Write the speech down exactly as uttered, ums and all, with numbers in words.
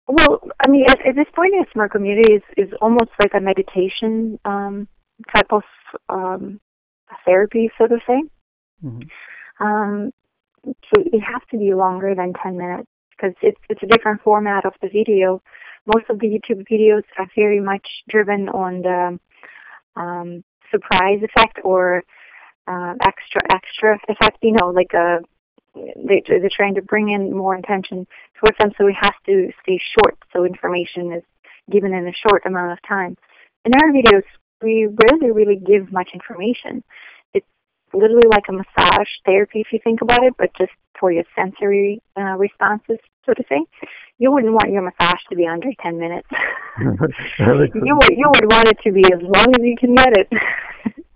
Well, I mean, at, at this point, a smart community is, is almost like a meditation um, type of um, therapy, so to say. Mm-hmm. Um, so it has to be longer than ten minutes because it's, it's a different format of the video. Most of the YouTube videos are very much driven on the um, surprise effect or uh, extra, extra effect, you know, like a they, they're trying to bring in more attention towards them, so it has to stay short, so information is given in a short amount of time. In our videos, we rarely really give much information. It's literally like a massage therapy, if you think about it, but just for your sensory uh, responses, so to say. You wouldn't want your massage to be under ten minutes. you, would, you would want it to be as long as you can get it.